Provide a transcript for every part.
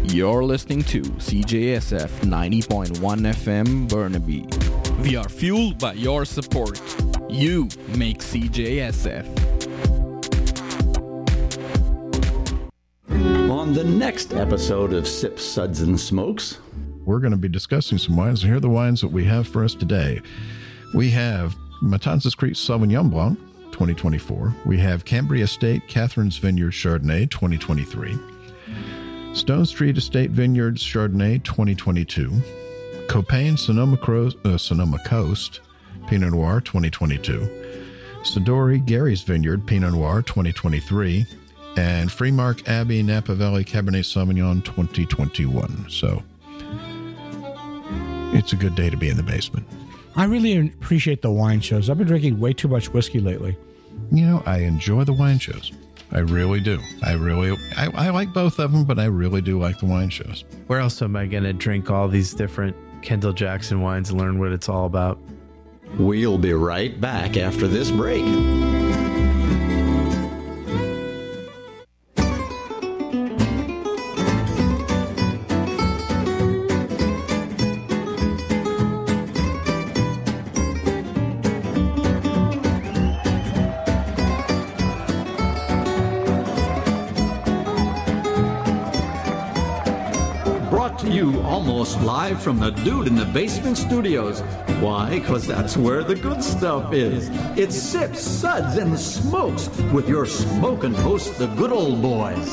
You're listening to CJSF 90.1 FM Burnaby. We are fueled by your support. You make CJSF. On the next episode of Sips, Suds, and Smokes, we're going to be discussing some wines. Here are the wines that we have for us today. We have Matanzas Creek Sauvignon Blanc, 2024. We have Cambria Estate Catherine's Vineyard Chardonnay, 2023. Stone Street Estate Vineyards Chardonnay, 2022. Copain Sonoma Coast Pinot Noir, 2022. Sidori Gary's Vineyard Pinot Noir, 2023. And Freemark Abbey Napa Valley Cabernet Sauvignon, 2021. So it's a good day to be in the basement. I really appreciate the wine shows. I've been drinking way too much whiskey lately. You know, I enjoy the wine shows. I really do. I like both of them, but I really do like the wine shows. Where else am I going to drink all these different Kendall Jackson wines and learn what it's all about? We'll be right back after this break. Almost live from the Dude in the Basement Studios. Why? Because that's where the good stuff is. It's Sips, Suds, and Smokes with your smoking host, the good old boys.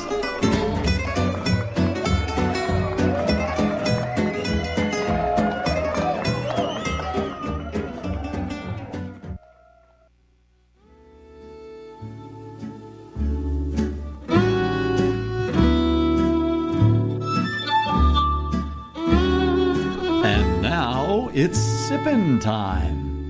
It's sippin' time.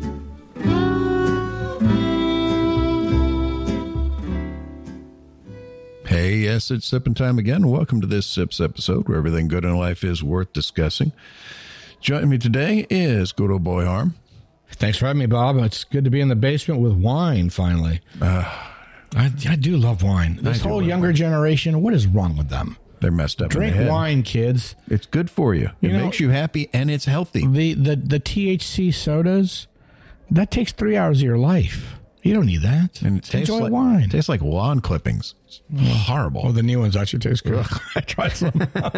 Hey, yes, it's sippin' time again. Welcome to this Sips episode where everything good in life is worth discussing. Joining me today is good old boy Harm. Thanks for having me, Bob. It's good to be in the basement with wine, finally. I do love wine. This whole younger generation, what is wrong with them? They're messed up. Drink wine, kids. It's good for you. It makes you happy, and it's healthy. The THC sodas, that takes 3 hours of your life. You don't need that. And it tastes Enjoy like wine. It tastes like lawn clippings. It's horrible. Oh, the new ones actually taste good. I tried some.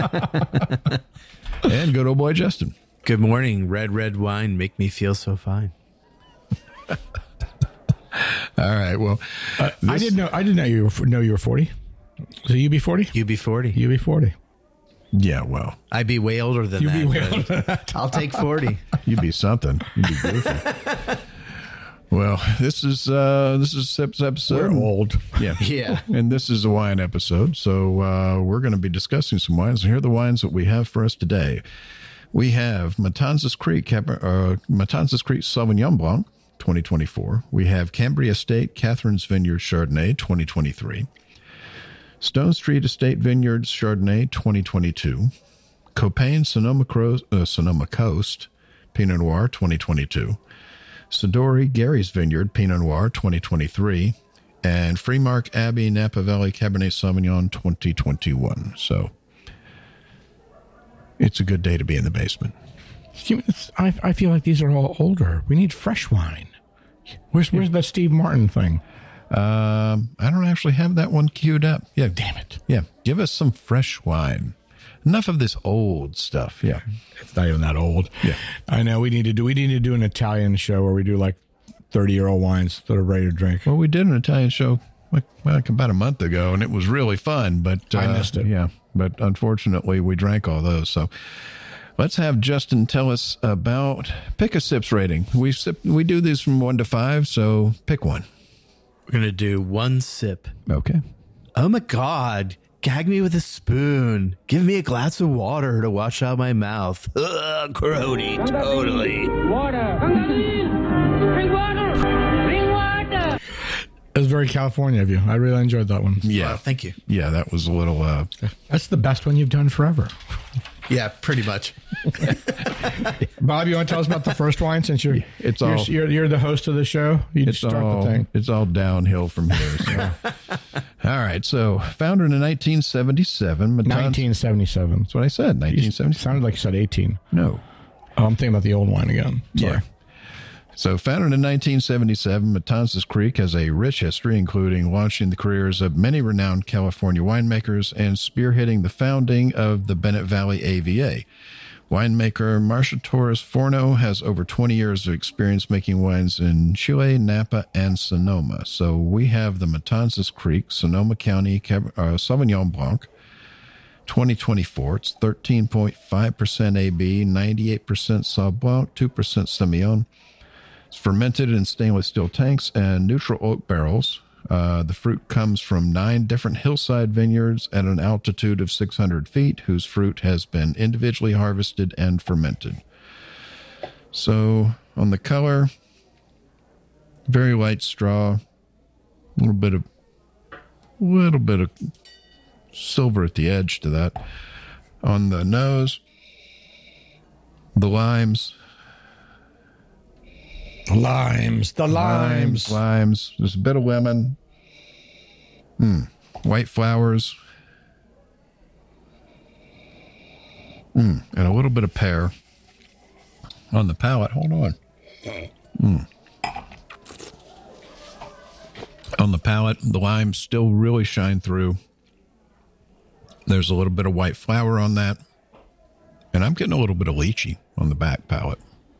And good old boy Justin. Good morning. Red wine make me feel so fine. All right. Well, I didn't know you were 40. So you be 40? You be 40. You be 40. Yeah, well. I'd be way older than You'd that. be way older than that. I'll take 40. You'd be something. You'd be goofy. Well, this is Sips episode. We're old. Yeah. Yeah. And this is a wine episode. So we're going to be discussing some wines. And here are the wines that we have for us today. We have Matanzas Creek Sauvignon Blanc, 2024. We have Cambria Estate Catherine's Vineyard Chardonnay, 2023. Stone Street Estate Vineyards Chardonnay, 2022. Copain Sonoma Coast Pinot Noir, 2022. Sidori Gary's Vineyard Pinot Noir, 2023. And Freemark Abbey Napa Valley Cabernet Sauvignon, 2021. So it's a good day to be in the basement. I feel like these are all older. We need fresh wine. Where's that Steve Martin thing? I don't actually have that one queued up. Yeah. Damn it. Yeah. Give us some fresh wine. Enough of this old stuff. Yeah. It's not even that old. Yeah. I know we need to do an Italian show where we do like 30-year-old wines that are ready to drink. Well, we did an Italian show like about a month ago, and it was really fun, but I missed it. Yeah. But unfortunately, we drank all those. So let's have Justin tell us about pick a sips rating. We do these from 1 to 5, so pick one. We're going to do one sip. Okay. Oh my God. Gag me with a spoon. Give me a glass of water to wash out my mouth. Ugh, grody, totally. Water. Bring water. Bring water. It was very California of you. I really enjoyed that one. Yeah. Thank you. Yeah, that was a little... That's the best one you've done forever. Yeah, pretty much. Bob, you want to tell us about the first wine since you're the host of the show? You start the thing. It's all downhill from here. So. All right. So, founded in 1977. 1977. That's what I said. You 1977. sounded like you said 18. No. Oh, I'm thinking about the old wine again. Sorry. Yeah. So, founded in 1977, Matanzas Creek has a rich history, including launching the careers of many renowned California winemakers and spearheading the founding of the Bennett Valley AVA. Winemaker Marcia Torres Forno has over 20 years of experience making wines in Chile, Napa, and Sonoma. So we have the Matanzas Creek, Sonoma County Sauvignon Blanc, 2024. It's 13.5% AB, 98% Sauv Blanc, 2% Semillon. It's fermented in stainless steel tanks and neutral oak barrels. The fruit comes from 9 different hillside vineyards at an altitude of 600 feet, whose fruit has been individually harvested and fermented. So on the color, very light straw, a little bit of silver at the edge to that. On the nose, the limes. The limes. There's a bit of lemon. White flowers. And a little bit of pear. On the palate, hold on. On the palate, the limes still really shine through. There's a little bit of white flower on that. And I'm getting a little bit of lychee on the back palate.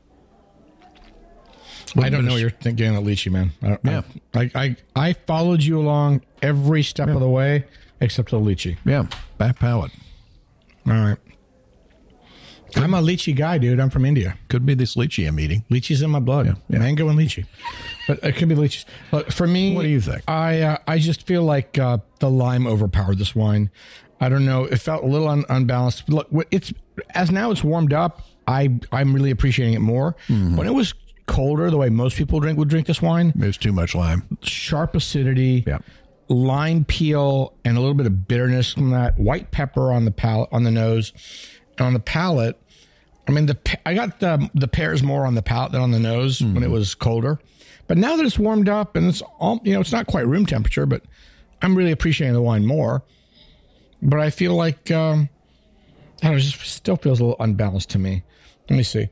I don't know what you're thinking of lychee, man. I followed you along every step of the way except the lychee. Yeah, back palate. All right. I'm a lychee guy, dude. I'm from India. Could be this lychee I'm eating. Lychee's in my blood. Yeah. Mango and lychee. But it could be lychees. But for me, what do you think? I just feel like the lime overpowered this wine. I don't know. It felt a little unbalanced. Look, it's warmed up. I'm really appreciating it more. Mm-hmm. When it was colder, the way most people would drink this wine, there's too much lime. Sharp acidity, lime peel, and a little bit of bitterness from that. White pepper on the palate, on the nose, and on the palate. I mean, I got the pears more on the palate than on the nose when it was colder. But now that it's warmed up and it's all, it's not quite room temperature, but I'm really appreciating the wine more. But I feel like I don't know, it just still feels a little unbalanced to me. Let me see.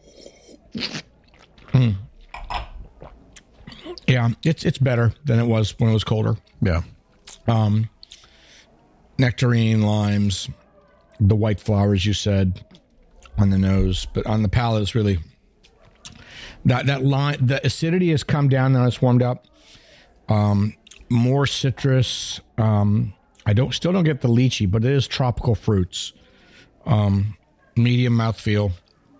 Yeah, it's better than it was when it was colder. Yeah. Nectarine, limes, the white flowers you said on the nose, but on the palate it's really that lime. The acidity has come down now it's warmed up. More citrus. I still don't get the lychee, but it is tropical fruits. Medium mouthfeel.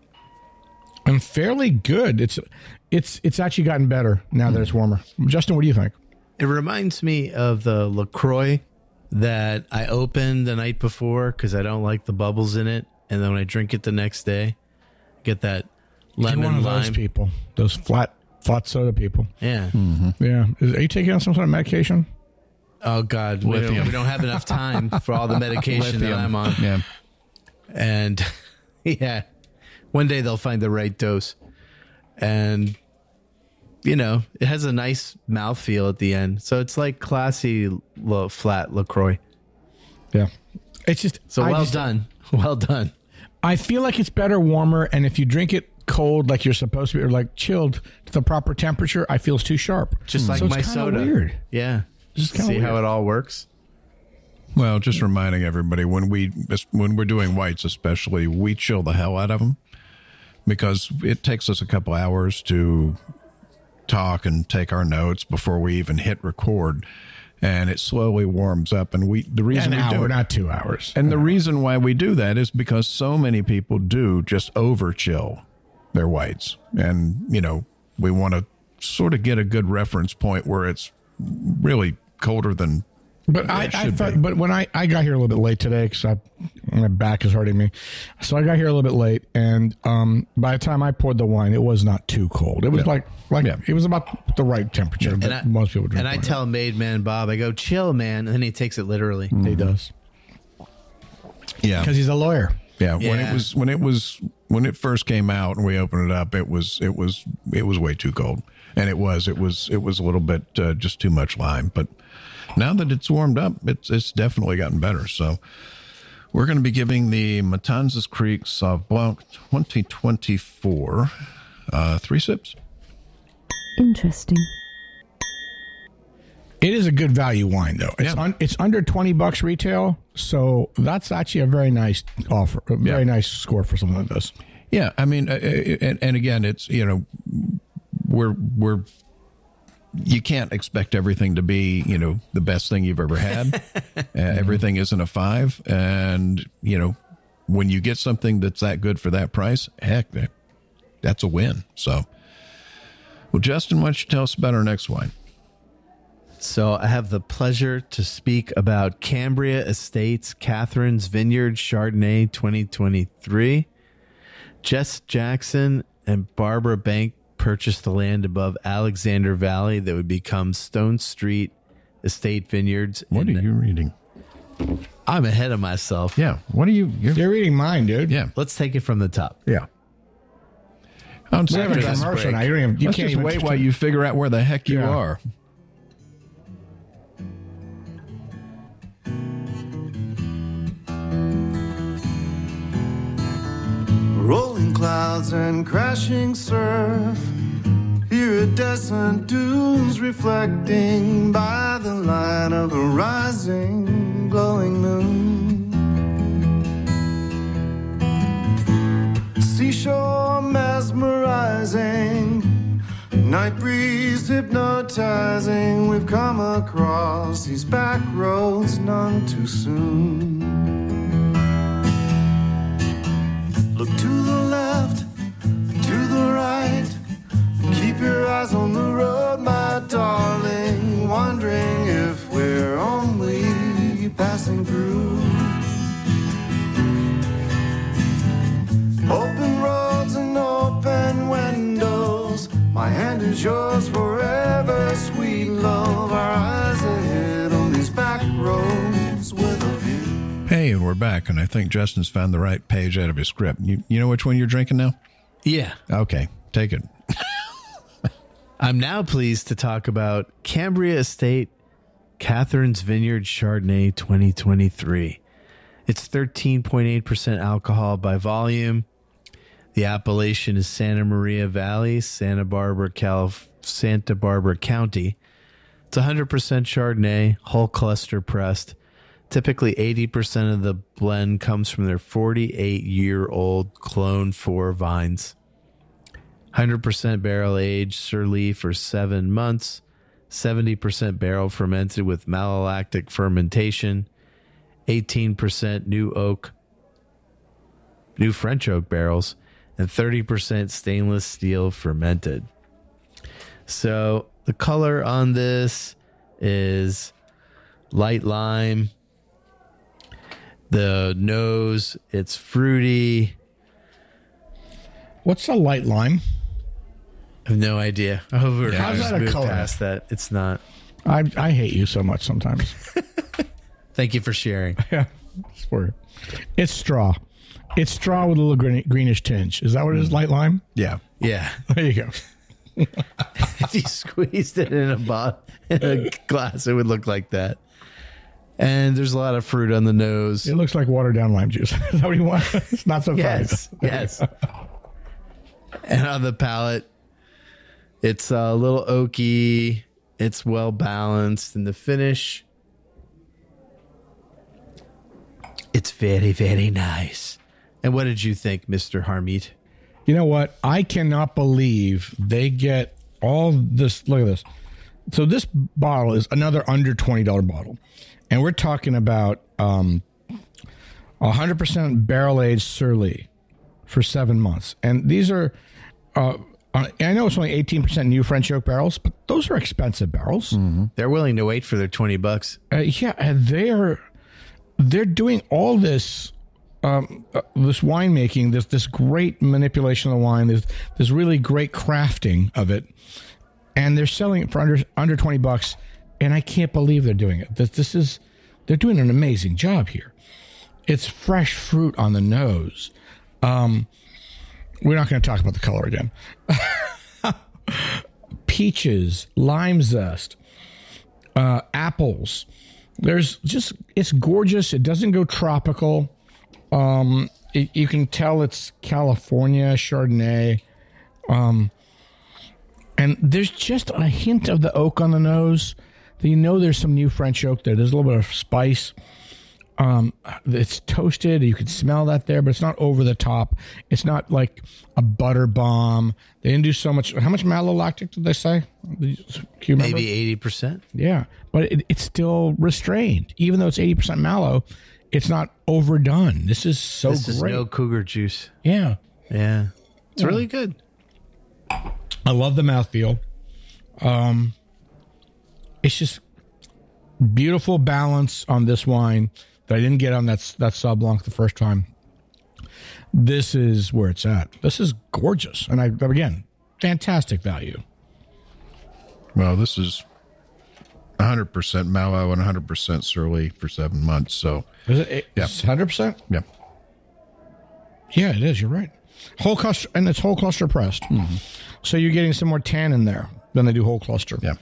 And fairly good. It's actually gotten better now that it's warmer. Justin, what do you think? It reminds me of the LaCroix that I opened the night before because I don't like the bubbles in it, and then when I drink it the next day, get that lemon You're one of lime. those people, those flat soda people. Yeah. Mm-hmm. Yeah. Are you taking on some sort of medication? Oh God, we don't have enough time for all the medication that I'm on. Yeah. And yeah, one day they'll find the right dose. And, it has a nice mouthfeel at the end. So it's like classy flat LaCroix. Yeah. It's just... Well done. Well done. I feel like it's better warmer, and if you drink it cold like you're supposed to be, or like chilled to the proper temperature, I feel it's too sharp. Just like my soda. Weird. Yeah. Just see how it all works. Well, just reminding everybody, when we're doing whites especially, we chill the hell out of them because it takes us a couple hours to talk and take our notes before we even hit record, and it slowly warms up. And the reason an we hour, do it, not 2 hours. and the reason why we do that is because so many people do just over chill their whites, and we want to sort of get a good reference point where it's really colder than. But I thought, but when I got here a little bit late today because my back is hurting me, so I got here a little bit late, and by the time I poured the wine, it was not too cold. It was it was about the right temperature that most people drink. And I tell Made Man Bob, I go, chill, man, and then he takes it literally. He does, Yeah, because he's a lawyer. Yeah, when it first came out and we opened it up, it was way too cold, and it was a little bit just too much lime, but. now that it's warmed up, it's definitely gotten better. So we're going to be giving the Matanzas Creek Sauv Blanc 2024 3 sips. Interesting. It is a good value wine, though. It's under $20 retail, so that's actually a very nice offer, a very nice score for something like this. Yeah, I mean, and again, it's, you know, we're you can't expect everything to be, you know, the best thing you've ever had. Everything isn't a 5, and you know, when you get something that's that good for that price, heck, that's a win. So, well, Justin, why don't you tell us about our next wine? So I have the pleasure to speak about Cambria Estates Catherine's Vineyard Chardonnay 2023. Jess Jackson and Barbara Bank purchased the land above Alexander Valley that would become Stone Street Estate Vineyards. What are you reading? I'm ahead of myself. Yeah. What are you? You're reading mine, dude. Yeah. Let's take it from the top. Yeah. I'm We have a this commercial break. now. You can't just even wait while you figure out where the heck you Yeah. are. Rolling clouds and crashing surf, iridescent dunes reflecting by the light of the rising glowing moon. Seashore mesmerizing, night breeze hypnotizing. We've come across these back roads none too soon. Look to the left, to the right. Keep your eyes on the road, my darling. Wondering if we're only passing through. Open roads and open windows. My hand is yours forever, sweet love. Our eyes ahead on these back roads with a view. Hey, and we're back, and I think Justin's found the right page out of his script. You know which one you're drinking now? Yeah. Okay, take it. I'm now pleased to talk about Cambria Estate Catherine's Vineyard Chardonnay 2023. It's 13.8% alcohol by volume. The appellation is Santa Maria Valley, Santa Barbara County. It's 100% Chardonnay, whole cluster pressed. Typically 80% of the blend comes from their 48-year-old Clone 4 vines. 100% barrel aged Surly for 7 months, 70% barrel fermented with malolactic fermentation, 18% new French oak barrels, and 30% stainless steel fermented. So the color on this is light lime. The nose, it's fruity. What's a light lime? I have no idea. Oh, we're How's just that a moved color? past that. It's not. I hate you so much sometimes. Thank you for sharing. Yeah, it's straw. It's straw with a little greenish tinge. Is that what it is? Light lime? Yeah. Yeah. There you go. If you squeezed it in a glass, it would look like that. And there's a lot of fruit on the nose. It looks like watered down lime juice. Is that what you want? It's not so Yes, yes. And on the palate, it's a little oaky. It's well balanced. And the finish, it's very, very nice. And what did you think, Mr. Harmeet? You know what? I cannot believe they get all this. Look at this. So this bottle is another under $20 bottle. And we're talking about 100% barrel-aged Surly for 7 months. And these are, I know it's only 18% new French oak barrels, but those are expensive barrels. Mm-hmm. They're willing to wait for their $20. Yeah, and they're doing all this this winemaking, this great manipulation of the wine, this really great crafting of it, and they're selling it for under $20. And I can't believe they're doing it. They're doing an amazing job here. It's fresh fruit on the nose. We're not going to talk about the color again. Peaches, lime zest, Apples. It's gorgeous. It doesn't go tropical. You can tell it's California Chardonnay. And there's just a hint of the oak on the nose. You know there's some new French oak there. There's a little bit of spice. It's toasted. You can smell that there, but it's not over the top. It's not like a butter bomb. They didn't do so much. How much malolactic did they say? Do you remember? Maybe 80%. Yeah, but it's still restrained. Even though it's 80% mallow, it's not overdone. This is so This is great. no cougar juice. Yeah. Yeah. It's really good. I love the mouthfeel. It's just beautiful balance on this wine that I didn't get on that Sauv Blanc the first time. This is where it's at. This is gorgeous. And again, fantastic value. Well, this is 100% mallow and 100% surly for 7 months. So, Is it? Yeah. 100%? yeah. Yeah, it is. You're right. Whole cluster, and it's whole cluster pressed. Mm-hmm. So you're getting some more tan in there than they do whole cluster. Yeah.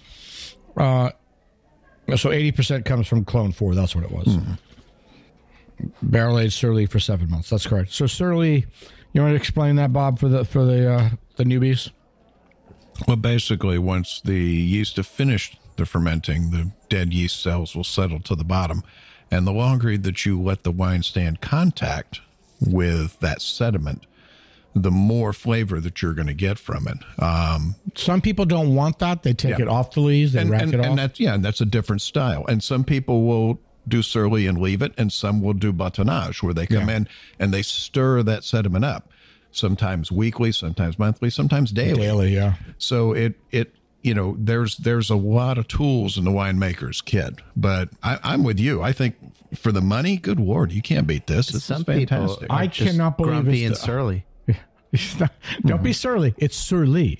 So 80% comes from Clone 4. That's what it was. Barrel aged Surly for 7 months. That's correct. So Surly, you want to explain that, Bob, for the newbies? Well, basically, once the yeast have finished the fermenting, the dead yeast cells will settle to the bottom. And the longer that you let the wine stay in contact with that sediment, the more flavor that you're going to get from it. Some people don't want that. They take it off the lees. They rack it off. And that's a different style. And some people will do surly and leave it, and some will do bâtonnage, where they come in and they stir that sediment up, sometimes weekly, sometimes monthly, sometimes daily. Daily, yeah. So there's a lot of tools in the winemaker's kit. But I'm with you. I think for the money, good Lord, you can't beat this. This Some is people fantastic. are I just cannot believe grumpy it's and surly. Don't be surly. It's Surly.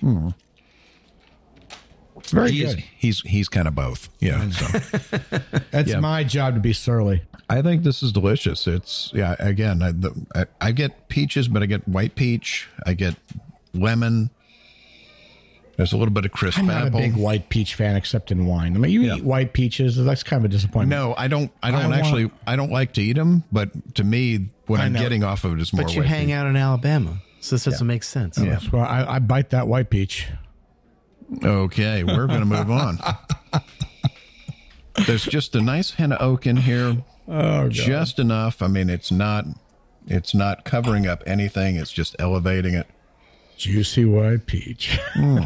Very good. He's kind of both. Yeah. So. It's my job to be surly. I think this is delicious. It's again, I get peaches, but I get white peach. I get lemon. There's a little bit of crisp I'm not apple. a big white peach fan, except in wine. I mean, you eat white peaches. That's kind of a disappointment. No, I don't like to eat them, but to me, what I'm getting off of it is more But you white hang peach. out in Alabama, so this doesn't make sense. Yeah. Well, I bite that white peach. Okay, we're going to move on. There's just a nice hint of oak in here. Oh, God. Just enough. I mean, it's not covering up anything. It's just elevating it. Juicy white peach.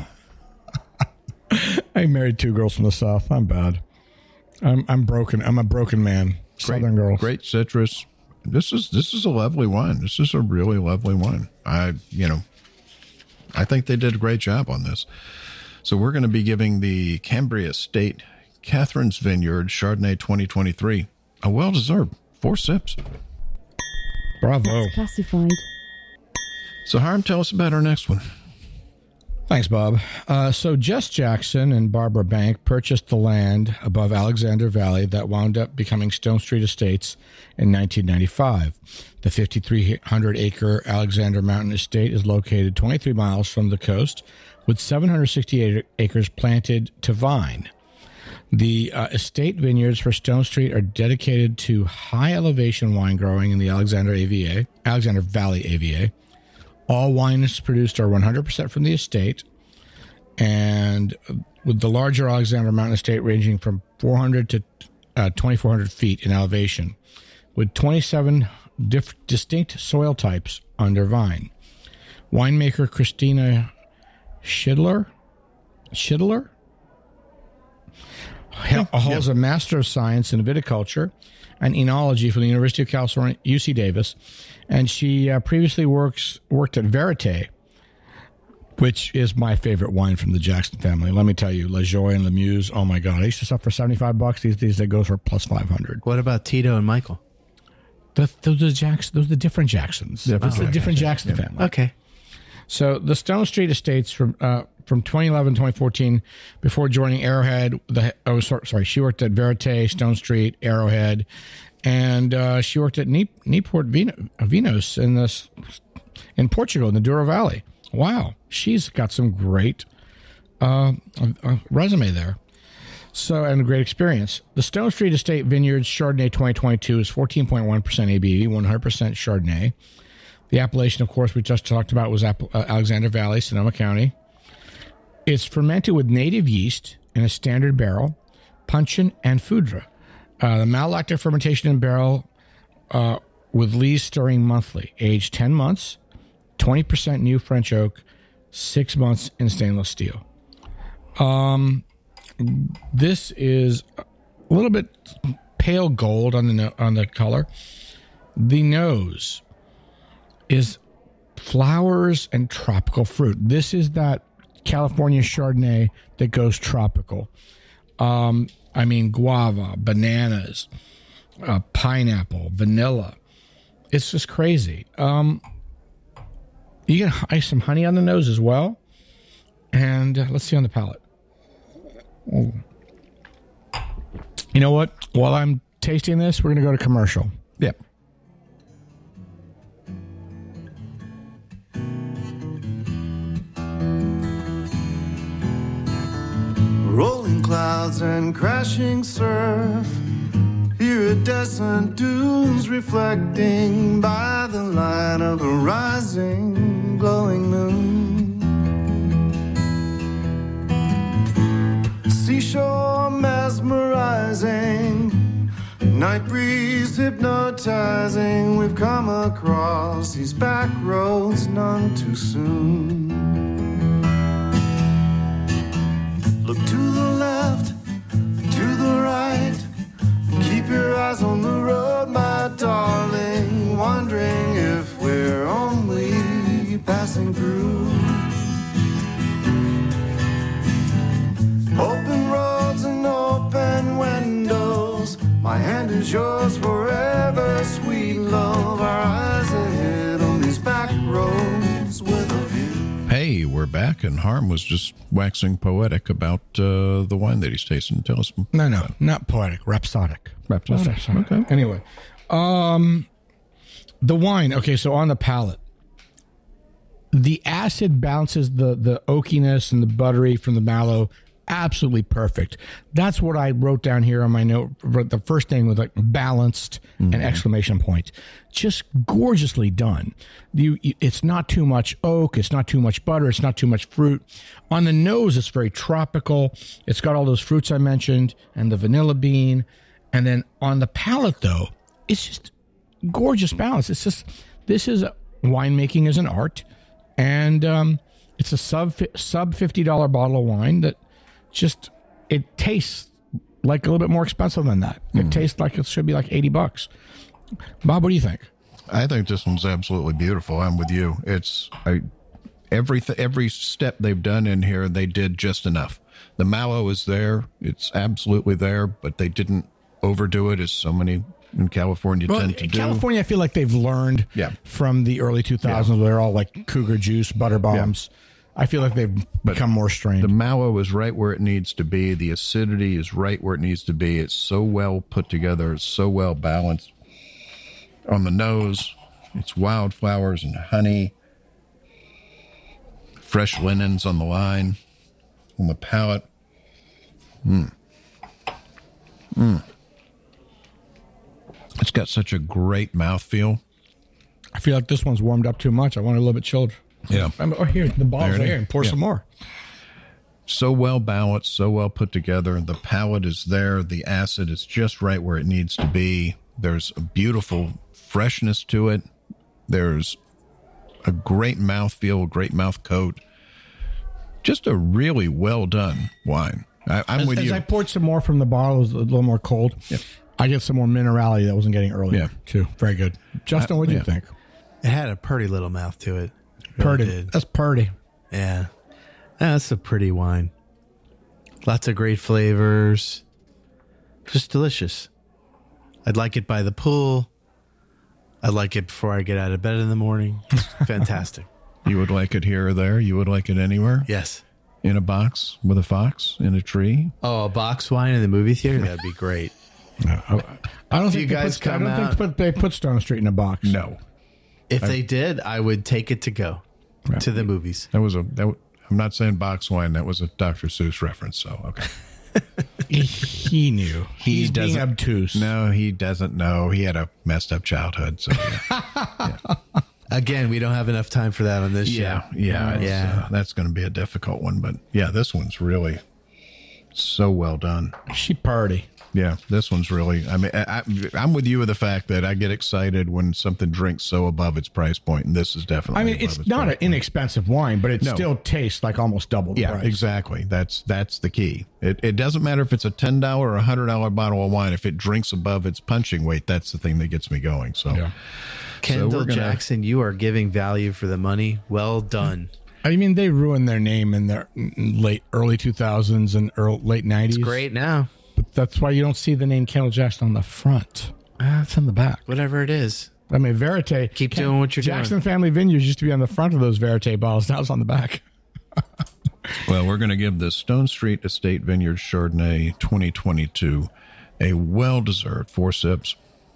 I married 2 girls from the South. I'm bad. I'm broken. I'm a broken man. Southern girls. Great citrus. This is a lovely wine. This is a really lovely wine. I think they did a great job on this. So we're going to be giving the Cambria Estate Catherine's Vineyard Chardonnay 2023 a well-deserved 4 sips. Bravo. That's classified. So Harm, tell us about our next one. Thanks, Bob. So Jess Jackson and Barbara Bank purchased the land above Alexander Valley that wound up becoming Stone Street Estates in 1995. The 5,300-acre Alexander Mountain Estate is located 23 miles from the coast, with 768 acres planted to vine. The estate vineyards for Stone Street are dedicated to high-elevation wine growing in the Alexander Valley AVA. All wines produced are 100% from the estate, and with the larger Alexander Mountain Estate ranging from 400 to 2,400 feet in elevation, with 27 distinct soil types under vine. Winemaker Christina Schidler holds a Master of Science in Viticulture and Enology from the University of California, UC Davis, and she previously worked at Verite, which is my favorite wine from the Jackson family. Let me tell you, La Joie and La Muse, oh my God, I used to sell for $75. These days they go for plus $500. What about Tito and Michael? Those are the different Jacksons. It's the different Jackson family. Okay. So the Stone Street Estates from 2011 2014, before joining Arrowhead. She worked at Verite, Stone Street, Arrowhead, and she worked at Newport Vinos in Portugal in the Douro Valley. Wow, she's got some great resume there. So, and a great experience. The Stone Street Estate Vineyards Chardonnay 2022 is 14.1% ABV, 100% Chardonnay. The appellation, of course, we just talked about was Alexander Valley, Sonoma County. It's fermented with native yeast in a standard barrel, puncheon and foudre. The malolactic fermentation in barrel with lees stirring monthly, aged 10 months, 20% new French oak, 6 months in stainless steel. This is a little bit pale gold on the color. The nose is flowers and tropical fruit. This is that California Chardonnay that goes tropical. I mean, guava, bananas, pineapple, vanilla. It's just crazy. You get some honey on the nose as well. And let's see on the palate. Ooh. You know what? While I'm tasting this, we're going to go to commercial. Yep. Rolling clouds and crashing surf. Iridescent dunes reflecting by the light of the rising, glowing moon. Seashore mesmerizing, night breeze hypnotizing. We've come across these back roads none too soon. Look to the left, to the right. Keep your eyes on the road, my darling. Wondering if we're only passing through. Open roads and open windows. My hand is yours forever, sweet love. Our eyes ahead on these back roads with a view. Hey, we're back, and Harm was just waxing poetic about the wine that he's tasting. Tell us. No, not poetic, rhapsodic. Rhapsodic. Okay. Anyway, the wine. Okay, so on the palate, the acid balances the oakiness and the buttery from the mallow. Absolutely perfect. That's what I wrote down here on my note. The first thing was like balanced and exclamation point. Just gorgeously done. It's not too much oak. It's not too much butter. It's not too much fruit. On the nose, it's very tropical. It's got all those fruits I mentioned and the vanilla bean. And then on the palate, though, it's just gorgeous balance. It's just, this is winemaking as an art. And it's a sub $50 bottle of wine that just, it tastes like a little bit more expensive than that. It tastes like it should be like $80. Bob, what do you think? I think this one's absolutely beautiful. I'm with you. It's every step they've done in here, they did just enough. The mallow is there. It's absolutely there, but they didn't overdo it as so many in California tend to do. California, I feel like they've learned from the early 2000s. Where they're all like Cougar Juice, Butter Bombs. Yeah. I feel like they've become more strained. The mallow is right where it needs to be. The acidity is right where it needs to be. It's so well put together. It's so well balanced. On the nose, it's wildflowers and honey. Fresh linens on the line. On the palate. It's got such a great mouthfeel. I feel like this one's warmed up too much. I want it a little bit chilled. Yeah. Oh, here, the bottle's right here. And pour some more. So well balanced, so well put together. The palate is there. The acid is just right where it needs to be. There's a beautiful freshness to it. There's a great mouthfeel, a great mouth coat. Just a really well done wine. I'm with you. As I poured some more from the bottle, it was a little more cold. Yeah. I get some more minerality that wasn't getting earlier, too. Very good. Justin, what do you think? It had a pretty little mouth to it. Purdy. Did. That's purdy. Yeah. That's a pretty wine. Lots of great flavors. Just delicious. I'd like it by the pool. I'd like it before I get out of bed in the morning. Fantastic. You would like it here or there? You would like it anywhere? Yes. In a box with a fox in a tree? Oh, a box wine in the movie theater? That'd be great. I don't think they put Stone Street in a box. No. If they did, I would take it to go to the movies. I'm not saying box wine. That was a Dr. Seuss reference. So, okay. He knew. He's being doesn't- obtuse. No, he doesn't know. He had a messed up childhood. So Again, we don't have enough time for that on this show. yeah. That's going to be a difficult one. But yeah, this one's really so well done. She party. Yeah, this one's really. I mean, I'm with you with the fact that I get excited when something drinks so above its price point, and this is definitely. I mean, above it's its not price an point. inexpensive wine, but it No. still tastes like almost double the Yeah, price. exactly. That's the key. It doesn't matter if it's a $10 or $100 bottle of wine. If it drinks above its punching weight, that's the thing that gets me going. So, Yeah. Kendall we're gonna- Jackson, you are giving value for the money. Well done. I mean, they ruined their name in their early 2000s and late 90s. It's great now. But that's why you don't see the name Kendall Jackson on the front. It's on the back. Whatever it is. I mean, Verite. Keep doing what you're Jackson doing. Family Vineyards used to be on the front of those Verite bottles. Now it's on the back. well, we're going to give the Stone Street Estate Vineyard Chardonnay 2022 a well-deserved 4 sips.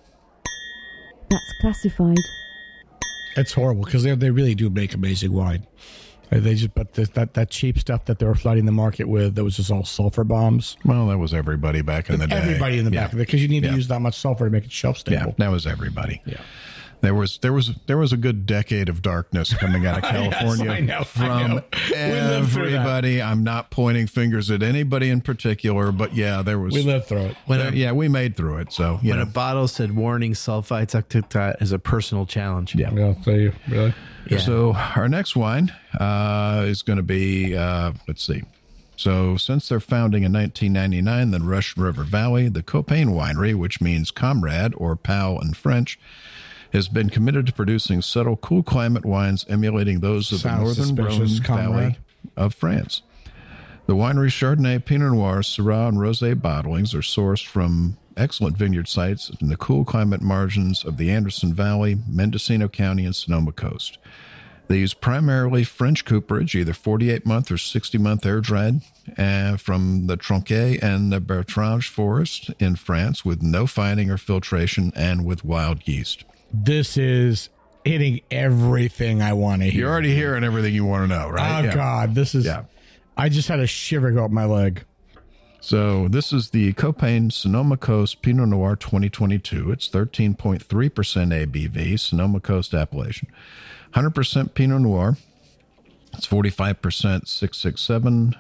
That's classified. It's horrible because they really do make amazing wine. They just that cheap stuff that they were flooding the market with that was just all sulfur bombs. Well, that was everybody back in the day. Everybody in the back of it because you need to Yeah. use that much sulfur to make it shelf Yeah, stable. that was everybody. Yeah. There was a good decade of darkness coming out of California I know. from We lived through that. everybody. I'm not pointing fingers at anybody in particular, but yeah, there was. We lived through it. we made through it. So When a bottle said warning sulfites, I took that as a personal challenge. Yeah. Yeah, so you really. Yeah. So our next wine is going to be, let's see. So since their founding in 1999, the Russian River Valley, the Copain Winery, which means comrade or pal in French, has been committed to producing subtle, cool climate wines emulating those of Sounds the northern Rhone suspicious, comrade. Valley of France. The winery's Chardonnay, Pinot Noir, Syrah, and Rosé bottlings are sourced from excellent vineyard sites in the cool climate margins of the Anderson Valley, Mendocino County, and Sonoma Coast. They use primarily French cooperage, either 48-month or 60-month air-dried, from the Tronquet and the Bertrange forest in France with no fining or filtration and with wild yeast. This is hitting everything I want to hear. You're already hearing everything you want to know, right? Oh, Yeah. God. This is. Yeah. I just had a shiver go up my leg. So this is the Copain Sonoma Coast Pinot Noir 2022. It's 13.3% ABV, Sonoma Coast appellation. 100% Pinot Noir. It's 45% 667,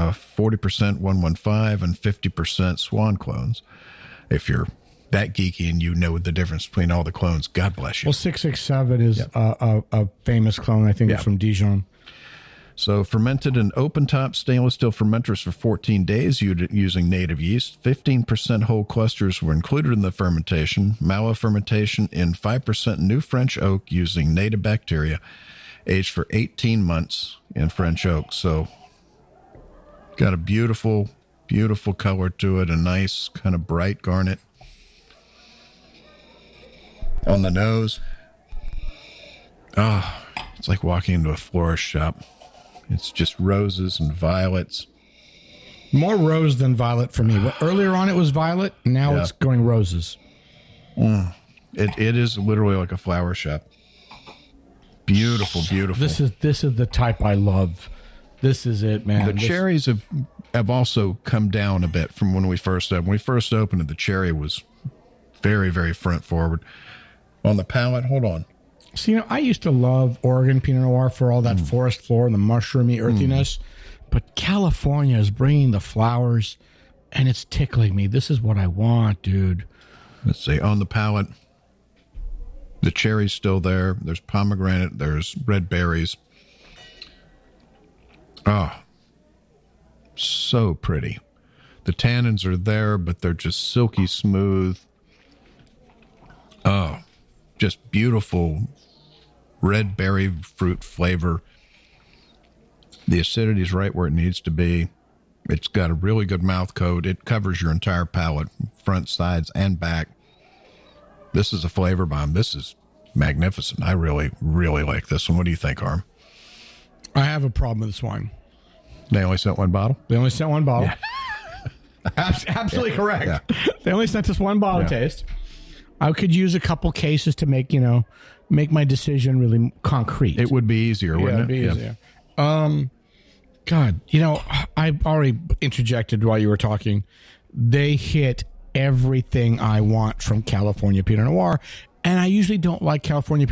40% 115, and 50% Swan clones. If you're that geeky and you know the difference between all the clones, God bless you. Well, 667 is a famous clone, I think, Yeah. from Dijon. So fermented in open-top stainless steel fermenters for 14 days using native yeast. 15% whole clusters were included in the fermentation. Malo fermentation in 5% new French oak using native bacteria. Aged for 18 months in French oak. So got a beautiful, beautiful color to it. A nice kind of bright garnet on the nose. Ah, it's like walking into a florist shop. It's just roses and violets. More rose than violet for me. Earlier on, it was violet. Now Yeah. it's going roses. It is literally like a flower shop. Beautiful, beautiful. This is the type I love. This is it, man. The cherries have also come down a bit from when we first opened. When we first opened it, the cherry was very, very front forward. On the palate, hold on. So, you know, I used to love Oregon Pinot Noir for all that forest floor and the mushroomy earthiness, but California is bringing the flowers, and it's tickling me. This is what I want, dude. Let's see. On the palate, the cherry's still there. There's pomegranate. There's red berries. Oh, so pretty. The tannins are there, but they're just silky smooth. Oh, just beautiful red berry fruit flavor. The acidity is right where it needs to be. It's got a really good mouth coat. It covers your entire palate, front, sides, and back. This is a flavor bomb. This is magnificent. I really, really like this one. What do you think, Arm? I have a problem with this wine. They only sent one bottle? They only sent one bottle. Absolutely correct. Yeah. They only sent us one bottle Yeah. taste. I could use a couple cases to make my decision really concrete. It would be easier, wouldn't it'd be it? easier. God, I already interjected while you were talking. they hit everything I want from California Pinot Noir. And I usually don't like California Pinot